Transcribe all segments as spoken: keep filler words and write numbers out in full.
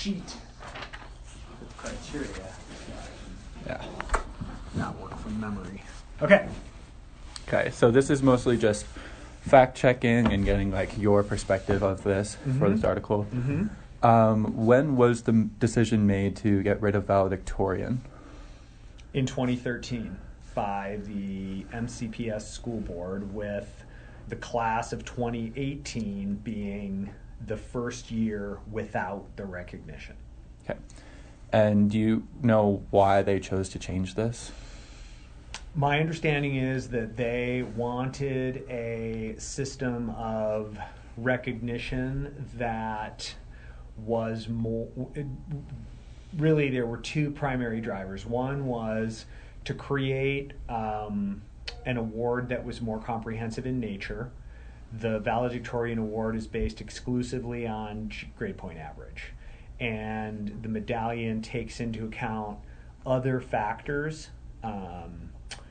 sheet with criteria. Yeah. Not work from memory. Okay. Okay, so this is mostly just fact checking and getting like your perspective of this mm-hmm. for this article. Mm-hmm. Um, when was the m- decision made to get rid of valedictorian? In twenty thirteen by the M C P S school board, with the class of twenty eighteen being the first year without the recognition. Okay. And do you know why they chose to change this? My understanding is that they wanted a system of recognition that was more, really there were two primary drivers. One was to create um, an award that was more comprehensive in nature. The valedictorian award is based exclusively on grade point average, and the medallion takes into account other factors, um,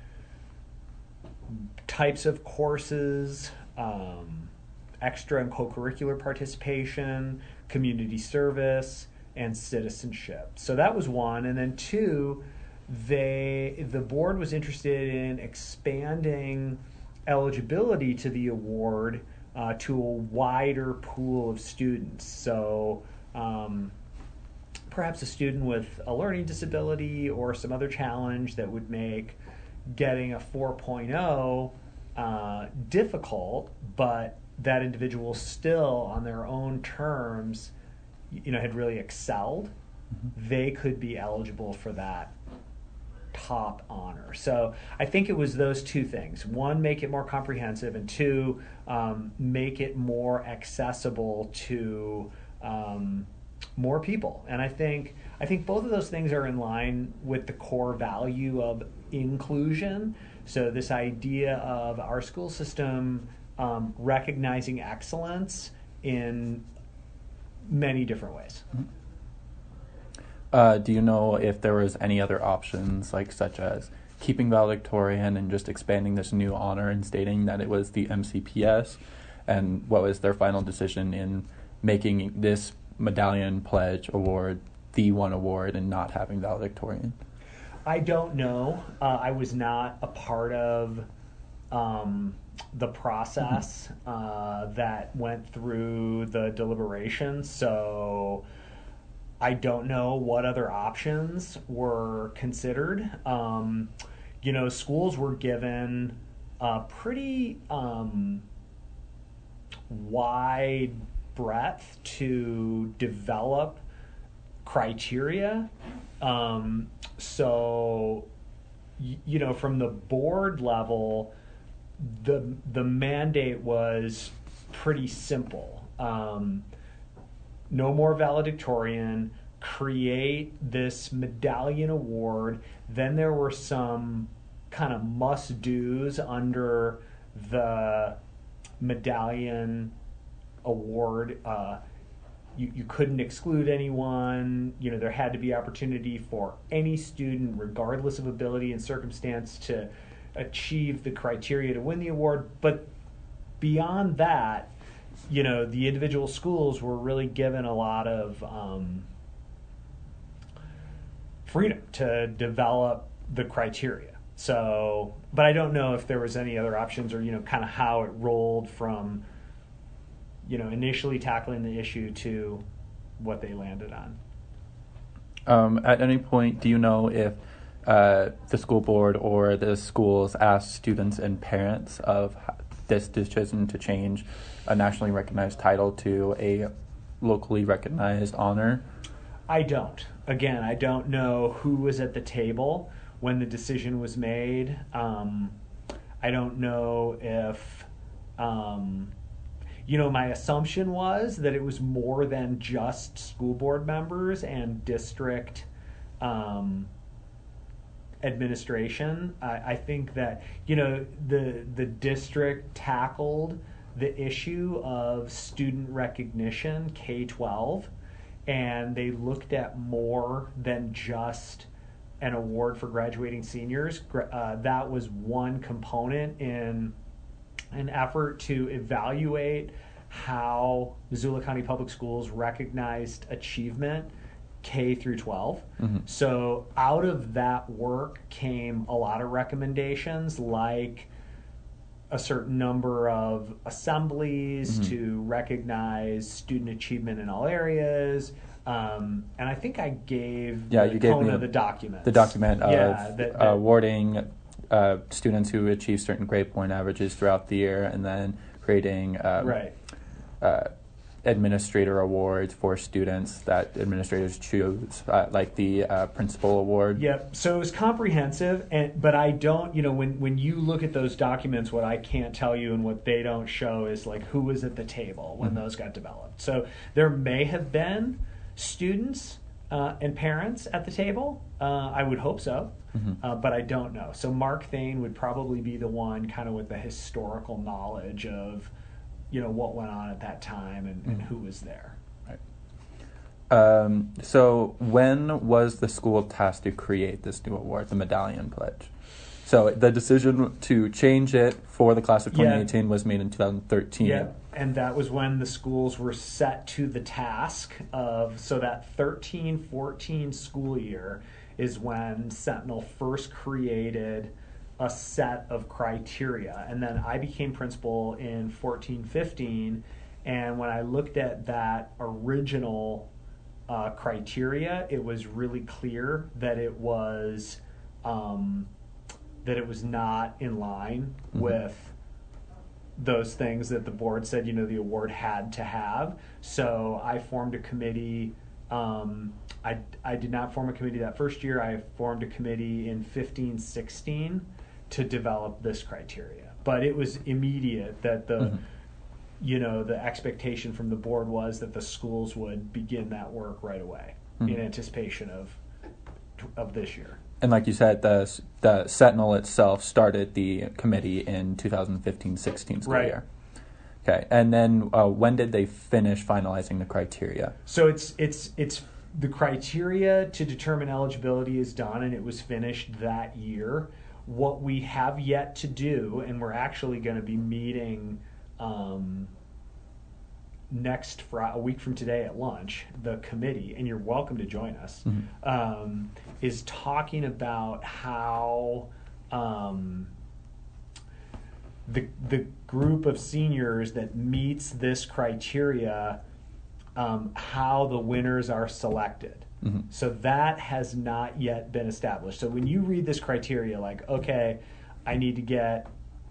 types of courses, um, extra and co-curricular participation, community service, and citizenship. So that was one. And then two, they the board was interested in expanding eligibility to the award uh, to a wider pool of students. So um, perhaps a student with a learning disability or some other challenge that would make getting a four point oh uh, difficult, but that individual still on their own terms, you know, had really excelled, mm-hmm. they could be eligible for that top honor. So I think it was those two things. One, make it more comprehensive, and two, um, make it more accessible to um, more people. And I think I think both of those things are in line with the core value of inclusion. So this idea of our school system um, recognizing excellence in many different ways. Mm-hmm. Uh, do you know if there was any other options, like such as keeping valedictorian and just expanding this new honor and stating that it was the M C P S? And what was their final decision in making this medallion pledge award the one award and not having valedictorian? I don't know. Uh, I was not a part of um, the process mm-hmm. uh, that went through the deliberations, so I don't know what other options were considered. Um, you know, schools were given a pretty um, wide breadth to develop criteria. Um, so, y- you know, from the board level, the the mandate was pretty simple. Um, no more valedictorian, create this medallion award. Then there were some kind of must-dos under the medallion award. Uh, you, you couldn't exclude anyone. You know, there had to be opportunity for any student, regardless of ability and circumstance, to achieve the criteria to win the award. But beyond that, you know, the individual schools were really given a lot of um, freedom to develop the criteria. So, but I don't know if there was any other options, or, you know, kind of how it rolled from, you know, initially tackling the issue to what they landed on. Um, at any point, do you know if uh, the school board or the schools asked students and parents of this decision to change a nationally recognized title to a locally recognized honor? I don't. Again, I don't know who was at the table when the decision was made. Um, I don't know if, um, you know, my assumption was that it was more than just school board members and district um, administration. I, I think that, you know, the the district tackled the issue of student recognition K twelve, and they looked at more than just an award for graduating seniors. Uh, that was one component in an effort to evaluate how Missoula County Public Schools recognized achievement K through twelve. Mm-hmm. So out of that work came a lot of recommendations, like a certain number of assemblies Mm-hmm. to recognize student achievement in all areas. Um, and I think I gave Yeah, the you gave Kona me the document. The document of yeah, that, that, awarding uh, students who achieve certain grade point averages throughout the year, and then creating um, right. uh, administrator awards for students that administrators choose, uh, like the uh, principal award. Yep. So it was comprehensive, and but I don't, you know, when when you look at those documents, what I can't tell you and what they don't show is like who was at the table when Mm-hmm. those got developed. So there may have been students uh, and parents at the table. Uh, I would hope so, Mm-hmm. uh, but I don't know. So Mark Thane would probably be the one kind of with the historical knowledge of, you know, what went on at that time and, and who was there. Um, so when was the school tasked to create this new award, the Medallion Pledge? So the decision to change it for the class of twenty eighteen Yeah. was made in two thousand thirteen. Yeah, and that was when the schools were set to the task of, so that thirteen fourteen school year is when Sentinel first created a set of criteria. And then I became principal in fourteen fifteen, and when I looked at that original uh, criteria, it was really clear that it was um, that it was not in line Mhm. with those things that the board said, you know, the award had to have. So I formed a committee. Um, I, I did not form a committee that first year. I formed a committee in fifteen sixteen to develop this criteria. But it was immediate that the, Mhm. you know, the expectation from the board was that the schools would begin that work right away Mhm. in anticipation of of this year. And like you said, the the Sentinel itself started the committee in two thousand fifteen sixteen school Right. year. Okay, and then uh, when did they finish finalizing the criteria? So it's it's it's the criteria to determine eligibility is done, and it was finished that year. What we have yet to do, and we're actually going to be meeting um, next Friday, a week from today at lunch, the committee, and you're welcome to join us, Mhm. um, is talking about how um, the the group of seniors that meets this criteria, um, how the winners are selected. Mhm. So that has not yet been established. So when you read this criteria, like, okay, I need to get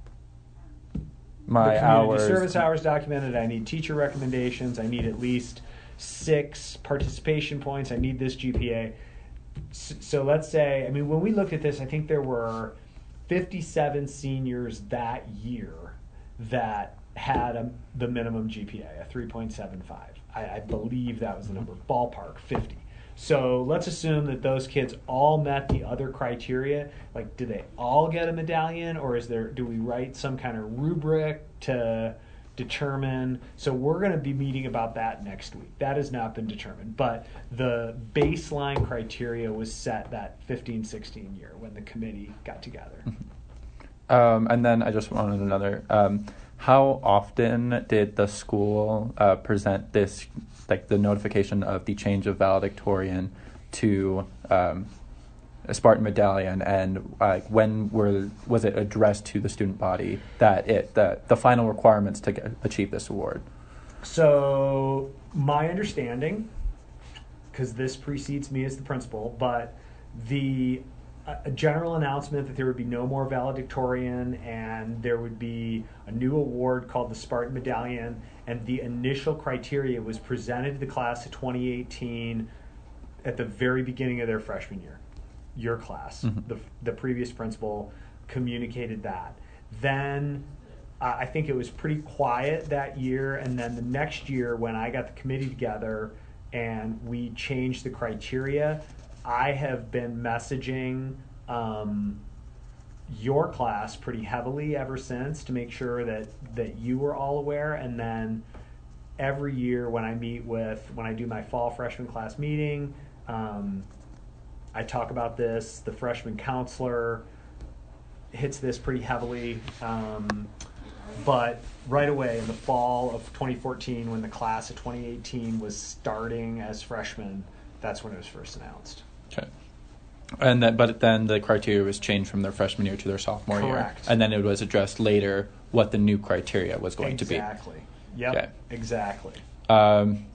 My the community hours. service hours documented. I need teacher recommendations. I need at least six participation points. I need this G P A. So, so let's say, I mean, when we looked at this, I think there were fifty-seven seniors that year that had a, the minimum G P A, a three point seven five. I, I believe that was the number, ballpark fifty. So let's assume that those kids all met the other criteria. Like, do they all get a medallion, or is there? Do we write some kind of rubric to determine? So we're going to be meeting about that next week. That has not been determined, but the baseline criteria was set that fifteen sixteen year when the committee got together. Um, and then I just wanted another. Um, how often did the school uh, present this, like the notification of the change of valedictorian to um, a Spartan Medallion, and uh, when were was it addressed to the student body that it the the final requirements to get, achieve this award? So my understanding, because this precedes me as the principal, but the uh, a general announcement that there would be no more valedictorian and there would be a new award called the Spartan Medallion, and the initial criteria was presented to the class of twenty eighteen at the very beginning of their freshman year. Your class, Mhm. the the previous principal communicated that. Then uh, I think it was pretty quiet that year, and then the next year when I got the committee together and we changed the criteria, I have been messaging um, your class pretty heavily ever since to make sure that that you were all aware. And then every year when I meet with when I do my fall freshman class meeting, um, I talk about this. The freshman counselor hits this pretty heavily. Um, but right away in the fall of twenty fourteen, when the class of twenty eighteen was starting as freshmen, That's when it was first announced. Okay. And then, but then the criteria was changed from their freshman year to their sophomore Correct. year. And then it was addressed later what the new criteria was going exactly. to be. Exactly. Yep. Okay. Exactly. Um,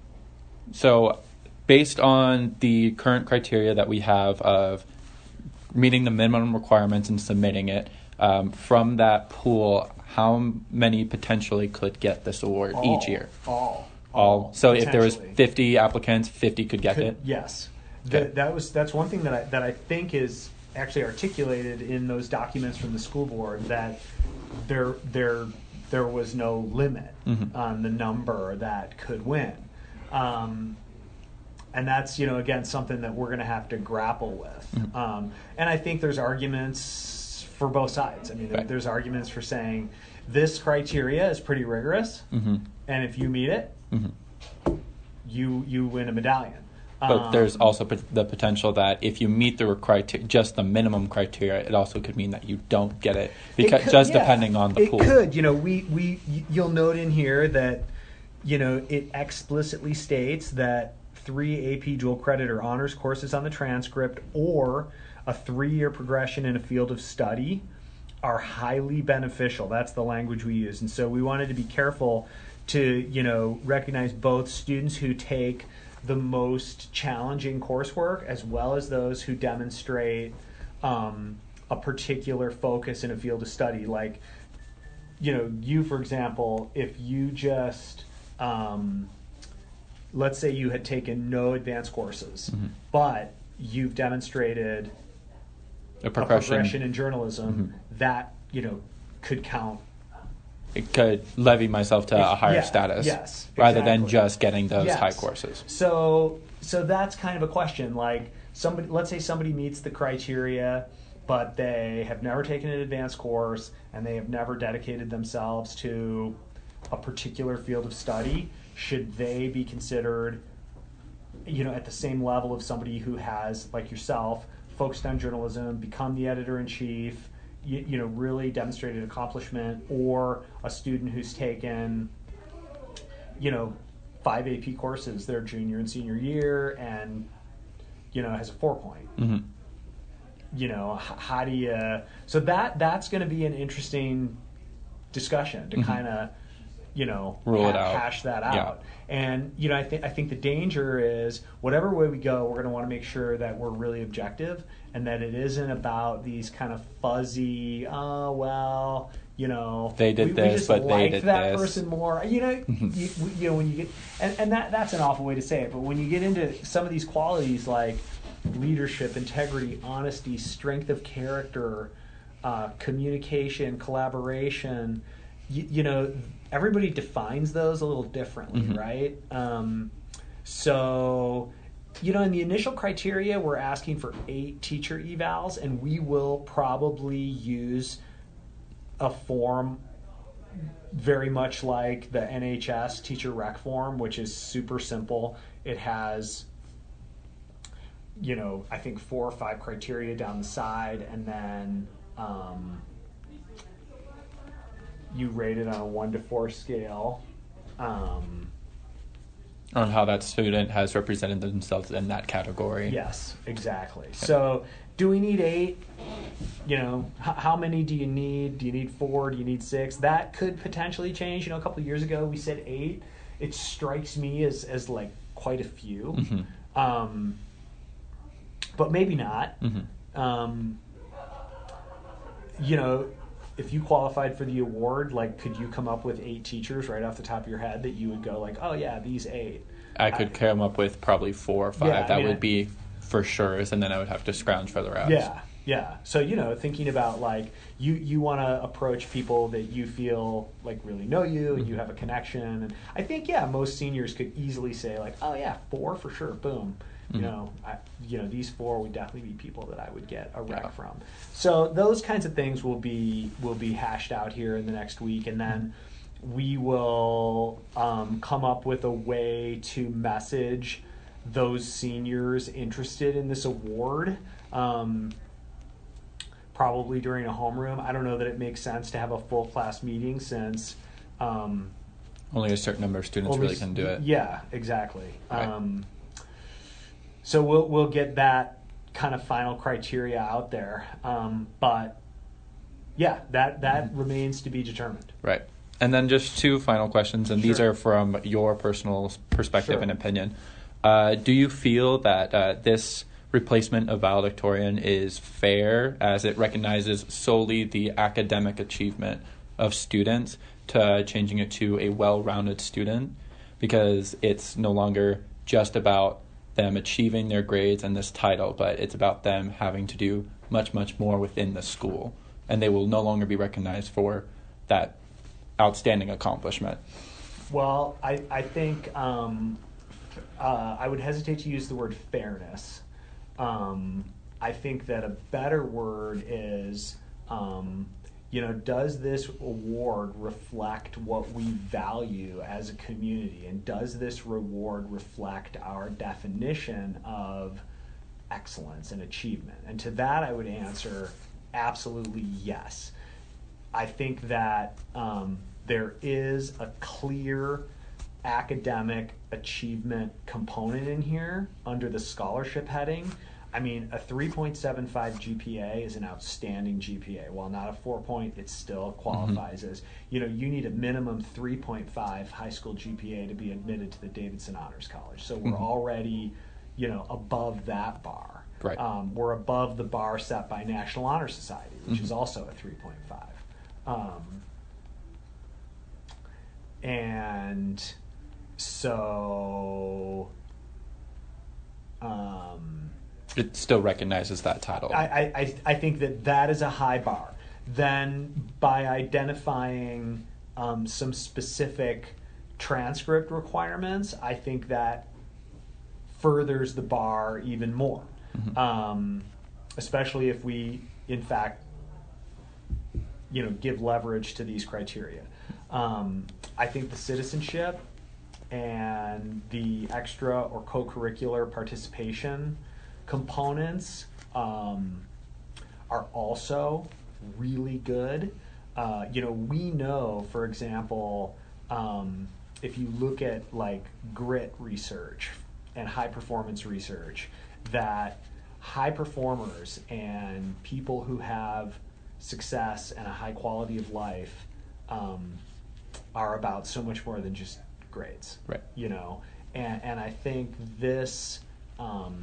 so based on the current criteria that we have of meeting the minimum requirements and submitting it, um, from that pool, how many potentially could get this award all, each year? All. All. So if there was potentially. fifty applicants, fifty could get Could, it? Yes. Okay. The, that was that's one thing that I that I think is actually articulated in those documents from the school board, that there there there was no limit mm-hmm. on the number that could win. Um, and that's, you know, again, something that we're going to have to grapple with. Mm-hmm. Um, and I think there's arguments for both sides. I mean, right. there's arguments for saying this criteria is pretty rigorous, mm-hmm. and if you meet it, mm-hmm. you you win a medallion. But um, there's also p- the potential that if you meet the criteria, just the minimum criteria, it also could mean that you don't get it, because it could, just yeah, depending on the it pool. It could. You know, we, we you'll note in here that, you know, it explicitly states that three A P dual credit or honors courses on the transcript or a three-year progression in a field of study are highly beneficial. That's the language we use. And so we wanted to be careful to, you know, recognize both students who take the most challenging coursework as well as those who demonstrate um, a particular focus in a field of study. Like, you know, you, for example, if you just, um, let's say you had taken no advanced courses, mm-hmm. but you've demonstrated a progression, a progression in journalism, mm-hmm. that, you know, could count. It could levy myself to a higher yeah, status, yes, rather exactly. than just getting those yes. high courses. So, so that's kind of a question. Like, somebody, let's say somebody meets the criteria, but they have never taken an advanced course and they have never dedicated themselves to a particular field of study. Should they be considered, you know, at the same level of somebody who has, like yourself, focused on journalism, become the editor-in-chief, you, you know, really demonstrated accomplishment, or a student who's taken, you know, five A P courses their junior and senior year and, you know, has a four point. Mm-hmm. You know, h- how do you... So that that's going to be an interesting discussion to mm-hmm. kind of, you know, rule ha- it out, hash that out. Yeah. And, you know, I think I think the danger is whatever way we go, we're going to want to make sure that we're really objective and that it isn't about these kind of fuzzy, oh, well, you know, they did we, this, we just but like they did that this. person more. You know, you, you know when you get, and, and that that's an awful way to say it, but when you get into some of these qualities like leadership, integrity, honesty, strength of character, uh, communication, collaboration, you, you know, everybody defines those a little differently, mm-hmm. right? Um, so, you know, in the initial criteria, we're asking for eight teacher evals, and we will probably use a form very much like the N H S teacher rec form, which is super simple. It has, you know, I think four or five criteria down the side, and then um, you rate it on a one to four scale. Um, on how that student has represented themselves in that category. Yes, exactly. Okay. So do we need eight? You know, h- how many do you need? Do you need four? Do you need six? That could potentially change. You know, a couple of years ago we said eight. It strikes me as, as like quite a few. Mm-hmm. Um, but maybe not. Mm-hmm. Um, you know, if you qualified for the award, like, could you come up with eight teachers right off the top of your head that you would go like, oh yeah, these eight? I could I, come up with probably four or five. Yeah, that I mean, would be for sure, and then I would have to scrounge further out. Yeah, yeah. So, you know, thinking about like you, you want to approach people that you feel like really know you and you have a connection. And I think, yeah, most seniors could easily say like, oh yeah, four for sure, boom. You know, I, you know, these four would definitely be people that I would get a rec yeah. from. So those kinds of things will be will be hashed out here in the next week, and then we will um, come up with a way to message those seniors interested in this award. Um, probably during a homeroom. I don't know that it makes sense to have a full class meeting since um, only a certain number of students really can do it. Yeah, exactly. Right. Um, so we'll we'll get that kind of final criteria out there. Um, but yeah, that that mm-hmm. remains to be determined. Right. And then just two final questions, and sure. these are from your personal perspective Sure. and opinion. Uh, do you feel that uh, this replacement of valedictorian is fair, as it recognizes solely the academic achievement of students, to changing it to a well-rounded student, because it's no longer just about them achieving their grades and this title, but it's about them having to do much, much more within the school, and they will no longer be recognized for that outstanding accomplishment? Well, I, I think um, uh, I would hesitate to use the word fairness. Um, I think that a better word is, um, you know, does this award reflect what we value as a community? And does this reward reflect our definition of excellence and achievement? And to that, I would answer absolutely yes. I think that um, there is a clear academic achievement component in here under the scholarship heading. I mean, a three point seven five G P A is an outstanding G P A. While not a four point, it still qualifies mm-hmm. as, you know, you need a minimum three point five high school G P A to be admitted to the Davidson Honors College. So we're mm-hmm. already, you know, above that bar. Right. Um, we're above the bar set by National Honor Society, which mm-hmm. is also a three point five. Um, and so um, it still recognizes that title. I, I, I think that that is a high bar. Then by identifying um, some specific transcript requirements, I think that furthers the bar even more, mm-hmm. um, especially if we, in fact, you know, give leverage to these criteria. Um, I think the citizenship and the extra or co-curricular participation components um, are also really good. Uh, you know, we know, for example, um, if you look at like grit research and high performance research, that high performers and people who have success and a high quality of life um, are about so much more than just grades, right? You know, and and I think this um,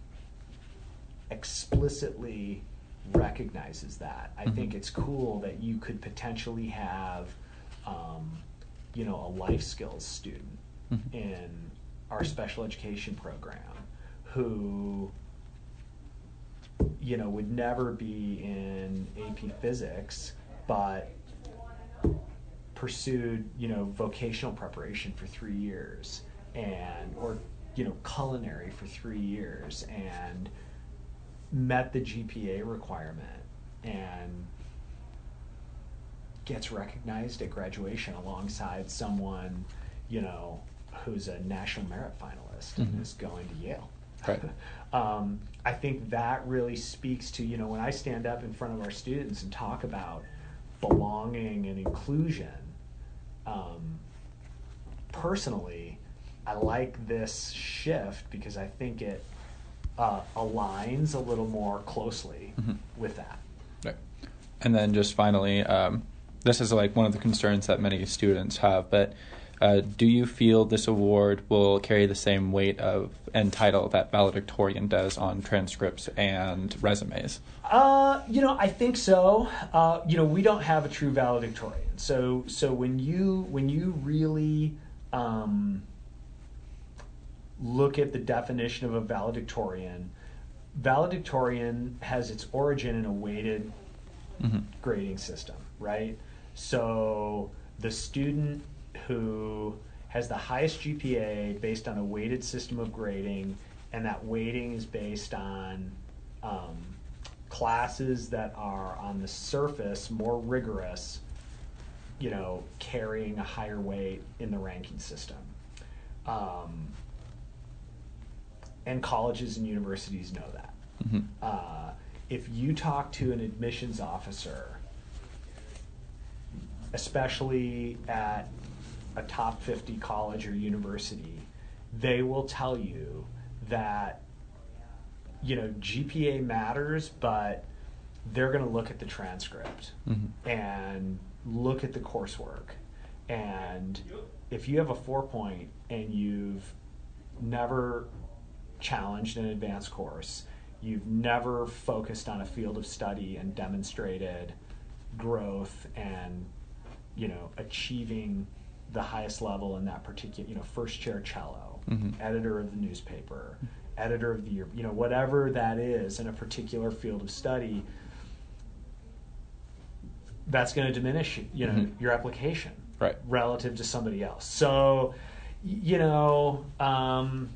explicitly recognizes that. I mm-hmm. think it's cool that you could potentially have, um, you know, a life skills student mm-hmm. in our special education program who, you know, would never be in A P Physics, but pursued, you know, vocational preparation for three years and, or, you know, culinary for three years and met the G P A requirement and gets recognized at graduation alongside someone, you know, who's a national merit finalist mm-hmm. and is going to Yale. Right. um, I think that really speaks to, you know, when I stand up in front of our students and talk about belonging and inclusion, um, personally, I like this shift because I think it uh, aligns a little more closely mm-hmm. with that. Right. And then just finally, um, this is like one of the concerns that many students have, but Uh, do you feel this award will carry the same weight of and title that valedictorian does on transcripts and resumes? Uh, you know, I think so. Uh, you know, we don't have a true valedictorian. So, so when you when you really um, look at the definition of a valedictorian, valedictorian has its origin in a weighted mm-hmm. grading system, right? So the student who has the highest G P A based on a weighted system of grading, and that weighting is based on um, classes that are on the surface more rigorous, you know, carrying a higher weight in the ranking system. Um, and colleges and universities know that. Mm-hmm. Uh, if you talk to an admissions officer, especially at a top fifty college or university, they will tell you that you know, G P A matters, but they're going to look at the transcript mm-hmm. and look at the coursework. And if you have a four point and you've never challenged an advanced course, you've never focused on a field of study and demonstrated growth and, you know, achieving the highest level in that particular, you know, first chair cello, mm-hmm. editor of the newspaper, editor of the year, you know, whatever that is in a particular field of study, that's going to diminish, you know, mm-hmm. your application right. relative to somebody else. So, you know, um,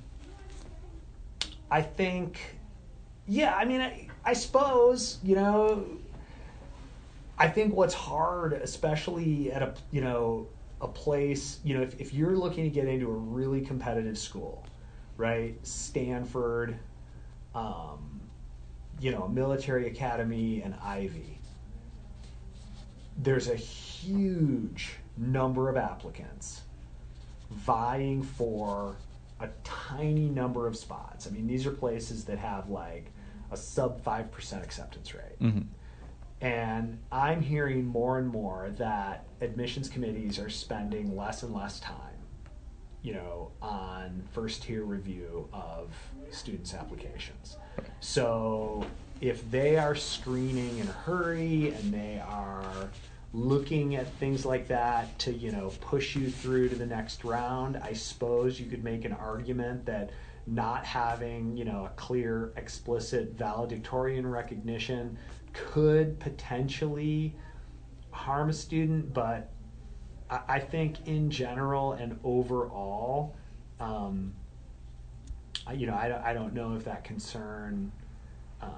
I think, yeah, I mean, I, I suppose, you know, I think what's hard, especially at a, you know, a place, you know, if, if you're looking to get into a really competitive school, right? Stanford, um, you know, military academy and Ivy, there's a huge number of applicants vying for a tiny number of spots. I mean, these are places that have like a sub five percent acceptance rate. Mm-hmm. And I'm hearing more and more that admissions committees are spending less and less time, you know, on first tier review of students' applications. So if they are screening in a hurry and they are looking at things like that to, you know, push you through to the next round, I suppose you could make an argument that not having, you know, a clear, explicit valedictorian recognition could potentially harm a student, but I, I think in general and overall, um, you know, I, I don't know if that concern um,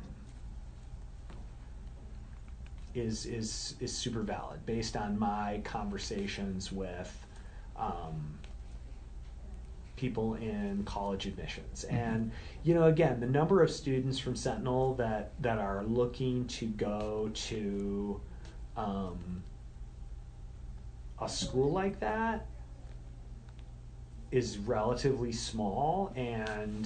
is is is super valid based on my conversations with um, people in college admissions. Mm-hmm. And, you know, again, the number of students from Sentinel that, that are looking to go to um, a school like that is relatively small, and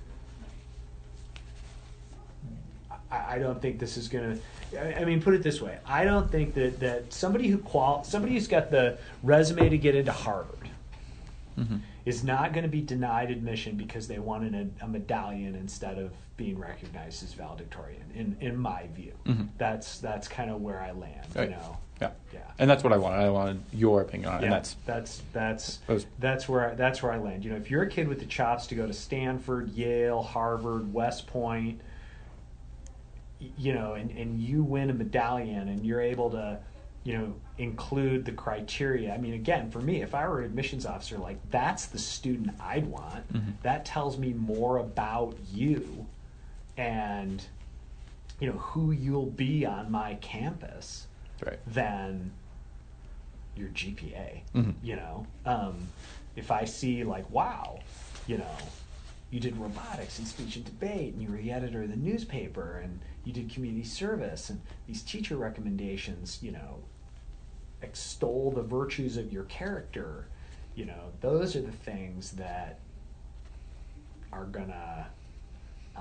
I, I don't think this is going to, I mean, put it this way, I don't think that, that somebody who qual somebody who's got the resume to get into Harvard mm-hmm. is not going to be denied admission because they wanted a, a medallion instead of being recognized as valedictorian. In in my view, mm-hmm. that's that's kind of where I land. Right. You know, yeah, yeah. And that's what I wanted. I wanted your opinion on it. Yeah, and that's that's that's that was, that's where I, that's where I land. You know, if you're a kid with the chops to go to Stanford, Yale, Harvard, West Point, you know, and and you win a medallion and you're able to, you know, include the criteria. I mean, again, for me, if I were an admissions officer, like, that's the student I'd want. Mm-hmm. That tells me more about you and, you know, who you'll be on my campus right. than your G P A. Mm-hmm. You know, um, if I see, like, wow, you know, you did robotics and speech and debate and you were the editor of the newspaper and you did community service and these teacher recommendations, you know, extol the virtues of your character, you know, those are the things that are gonna um,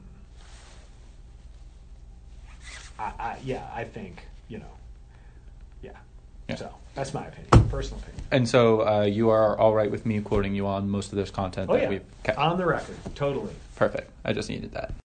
I, I yeah I think, you know, yeah. yeah so that's my opinion, personal opinion. And so uh, you are all right with me quoting you on most of this content oh, that yeah. we've kept on the record? Totally. Perfect. I just needed that.